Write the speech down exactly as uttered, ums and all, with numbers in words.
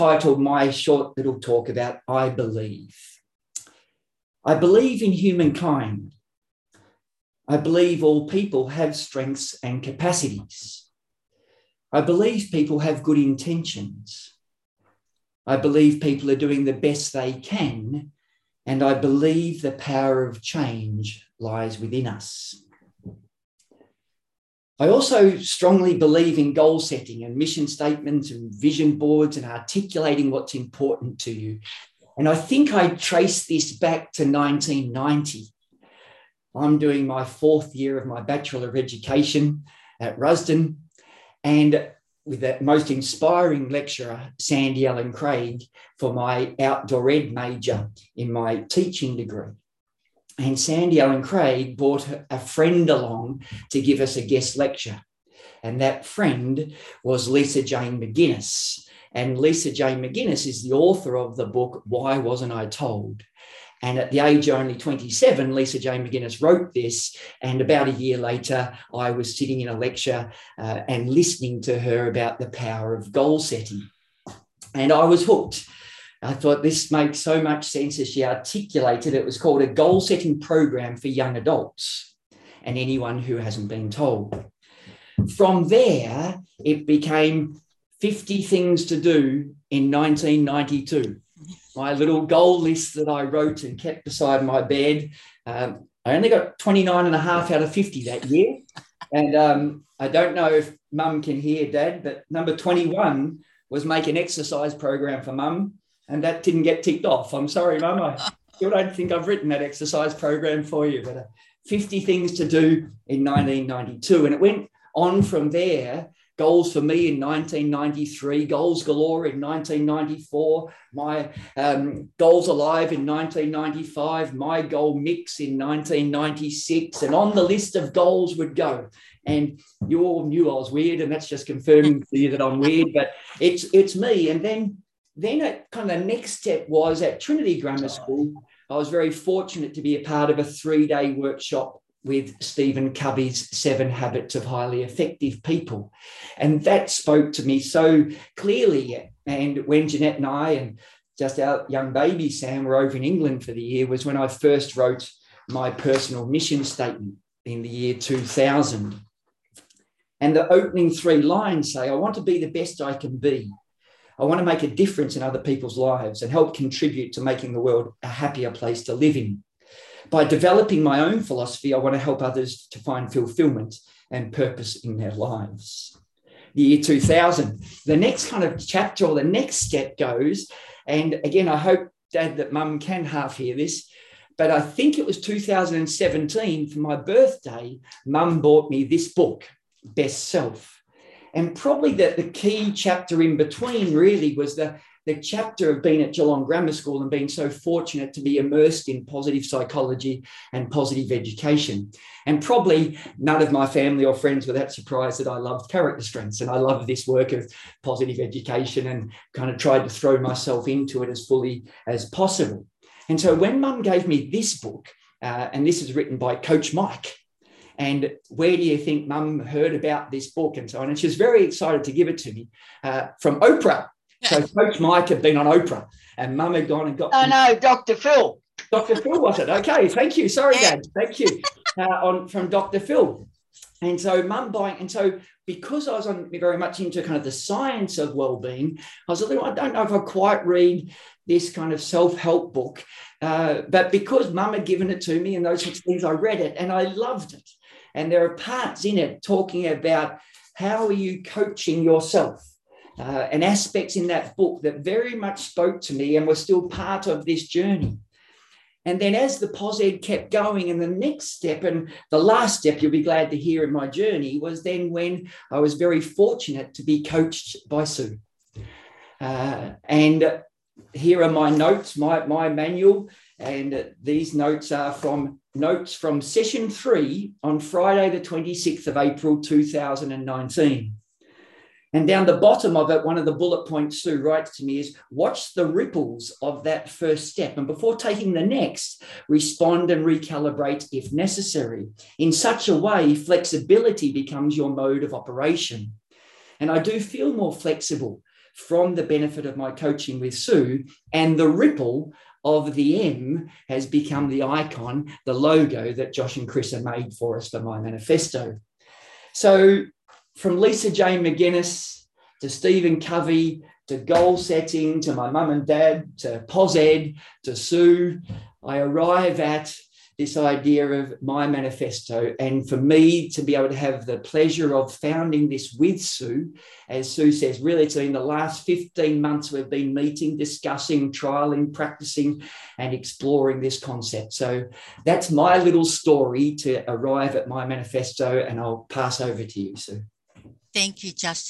titled my short little talk about I believe. I believe in humankind. I believe all people have strengths and capacities. I believe people have good intentions. I believe people are doing the best they can, and I believe the power of change lies within us. I also strongly believe in goal setting and mission statements and vision boards and articulating what's important to you. And I think I trace this back to nineteen ninety. I'm doing my fourth year of my Bachelor of Education at Rusden, and with that most inspiring lecturer, Sandy Ellen Craig, for my outdoor ed major in my teaching degree. And Sandy Ellen Craig brought a friend along to give us a guest lecture. And that friend was Lisa Jane McGuinness. And Lisa Jane McGuinness is the author of the book, Why Wasn't I Told? And at the age of only twenty-seven, Lisa Jane McGuinness wrote this. And about a year later, I was sitting in a lecture uh, and listening to her about the power of goal setting. And I was hooked. I thought this makes so much sense as she articulated. It was called a goal setting program for young adults and anyone who hasn't been told. From there, it became fifty things to do in nineteen ninety-two. My little goal list that I wrote and kept beside my bed. Um, I only got twenty-nine and a half out of fifty that year. And um, I don't know if Mum can hear Dad, but number twenty-one was make an exercise program for Mum. And that didn't get ticked off. I'm sorry, Mum. I still don't think I've written that exercise program for you, but uh, fifty things to do in nineteen ninety-two. And it went on from there. Goals for me in nineteen ninety-three, goals galore in nineteen ninety-four, my um, goals alive in nineteen ninety-five, my goal mix in nineteen ninety-six, and on the list of goals would go. And you all knew I was weird, and that's just confirming to you that I'm weird, but it's it's me. And then Then it, kind of the next step was at Trinity Grammar School. I was very fortunate to be a part of a three-day workshop with Stephen Covey's Seven Habits of Highly Effective People. And that spoke to me so clearly. And when Jeanette and I and just our young baby Sam were over in England for the year was when I first wrote my personal mission statement in the year two thousand. And the opening three lines say, I want to be the best I can be. I want to make a difference in other people's lives and help contribute to making the world a happier place to live in. By developing my own philosophy, I want to help others to find fulfillment and purpose in their lives. The year two thousand, the next kind of chapter or the next step goes, and again, I hope, Dad, that Mum can half hear this, but I think it was two thousand seventeen for my birthday, Mum bought me this book, Best Self. And probably the, the key chapter in between really was the, the chapter of being at Geelong Grammar School and being so fortunate to be immersed in positive psychology and positive education. And probably none of my family or friends were that surprised that I loved character strengths and I loved this work of positive education and kind of tried to throw myself into it as fully as possible. And so when Mum gave me this book, uh, and this is written by Coach Mike, and where do you think Mum heard about this book and so on? And she was very excited to give it to me uh, from Oprah. So Coach Mike had been on Oprah and Mum had gone and got... Oh, no, Doctor Phil. Doctor Phil, was it? Okay, thank you. Sorry, Dad. Thank you. Uh, on from Doctor Phil. And so Mum buying... And so because I was on, very much into kind of the science of wellbeing, I was a little... I don't know if I quite read this kind of self-help book, uh, but because Mum had given it to me and those sorts of things, I read it and I loved it. And there are parts in it talking about how are you coaching yourself uh, and aspects in that book that very much spoke to me and were still part of this journey. And then as the POSED kept going and the next step and the last step you'll be glad to hear in my journey was then when I was very fortunate to be coached by Sue. Uh, and here are my notes, my, my manual, and these notes are from notes from session three on Friday, the twenty-sixth of April, two thousand nineteen. And down the bottom of it, one of the bullet points Sue writes to me is, watch the ripples of that first step. And before taking the next, respond and recalibrate if necessary. In such a way, flexibility becomes your mode of operation. And I do feel more flexible from the benefit of my coaching with Sue, and the ripple of the M has become the icon, the logo that Josh and Chris have made for us for My Manifesto. So from Lisa Jane McGuinness to Stephen Covey to goal setting to my mum and dad to POSED to Sue, I arrive at this idea of My Manifesto. And for me to be able to have the pleasure of founding this with Sue, as Sue says, really it's in the last fifteen months we've been meeting, discussing, trialing, practicing and exploring this concept. So that's my little story to arrive at My Manifesto, and I'll pass over to you, Sue. Thank you, Justin.